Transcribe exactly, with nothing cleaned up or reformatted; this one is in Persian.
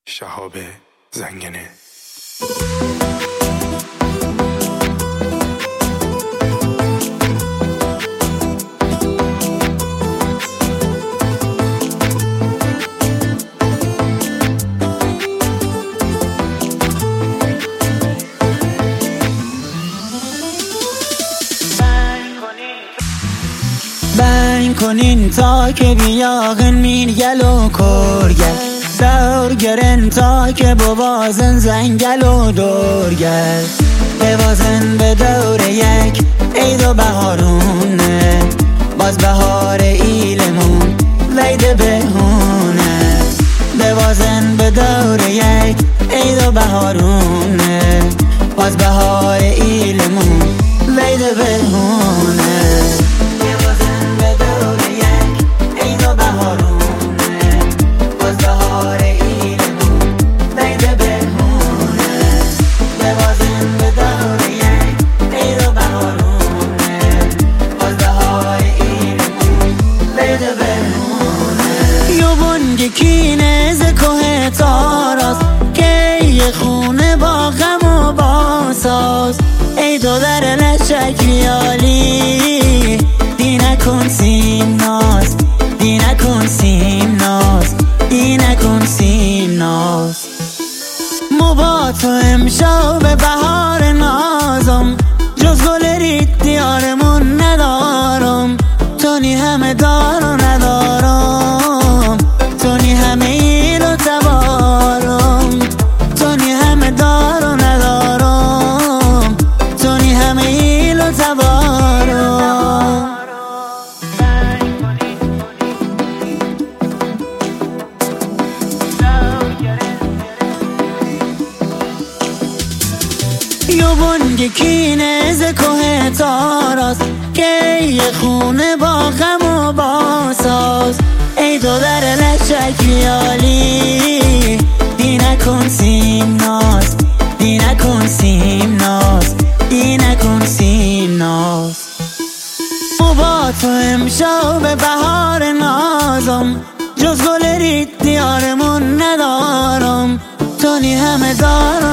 شهاب زنگنه. بنگ کنین تا که بیاغن مین گل و کرگل دور گرن تا که بوازن زنگل و دورگل بوازن به دور یک عید و بهارونه باز بهار ایلمون وید بهونه بوازن به دور یک عید و بهارونه باز بهار ایلمون وید بهونه کینه ز کوه تاراست که یه خونه با غم و با ساز ای دو در لشکریالی دی نکن سیم ناز دی نکن سیم ناز دی نکن سیم ناز مو با تو امشب بهار نازم جز گل رید دیارمون ندارم تونی همه دار و ندارم تونی همه ایل و تبارم تونی همه دار و ندارم تونی همه ایل و تبارم یو بنگ کینه ز کوه تاراست که یه خونه با غم و با ساز ای دو در لشکریالی دی نکن سیم ناز دی نکن سیم ناز دی نکن سیم ناز مو با تو امشب بهار نازم جز گل رید دیارمون ندارم تونی همه دارم